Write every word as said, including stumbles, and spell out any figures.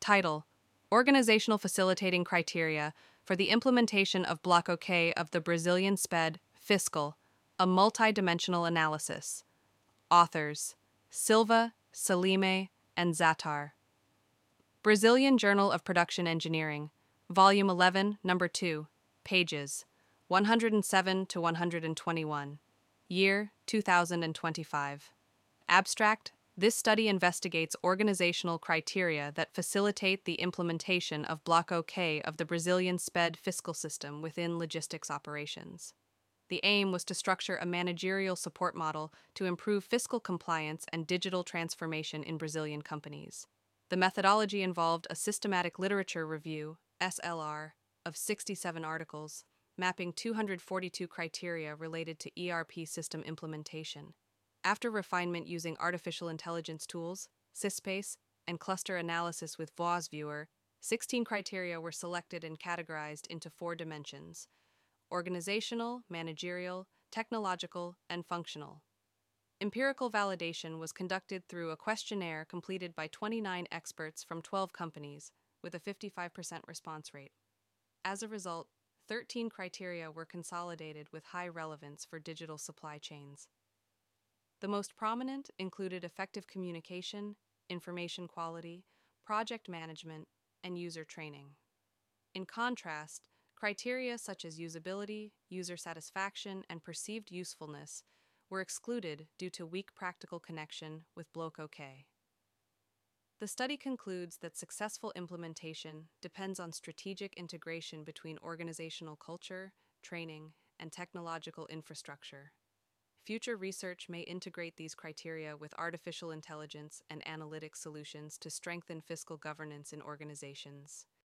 Title: Organizational Facilitating Criteria for the Implementation of Block OK of the Brazilian SPED Fiscal, a Multidimensional Analysis. Authors: Silva, Salime, and Zatar. Brazilian Journal of Production Engineering, Volume eleven, Number two, pages one hundred seven to one hundred twenty-one. Year two thousand twenty-five. Abstract: This study investigates organizational criteria that facilitate the implementation of Block OK of the Brazilian SPED fiscal system within logistics operations. The aim was to structure a managerial support model to improve fiscal compliance and digital transformation in Brazilian companies. The methodology involved a systematic literature review, S L R, of sixty-seven articles, mapping two hundred forty-two criteria related to E R P system implementation. After refinement using artificial intelligence tools, SysSpace, and cluster analysis with Voz Viewer, sixteen criteria were selected and categorized into four dimensions: organizational, managerial, technological, and functional. Empirical validation was conducted through a questionnaire completed by twenty-nine experts from twelve companies, with a fifty-five percent response rate. As a result, thirteen criteria were consolidated with high relevance for digital supply chains. The most prominent included effective communication, information quality, project management, and user training. In contrast, criteria such as usability, user satisfaction, and perceived usefulness were excluded due to weak practical connection with Block OK. The study concludes that successful implementation depends on strategic integration between organizational culture, training, and technological infrastructure. Future research may integrate these criteria with artificial intelligence and analytic solutions to strengthen fiscal governance in organizations.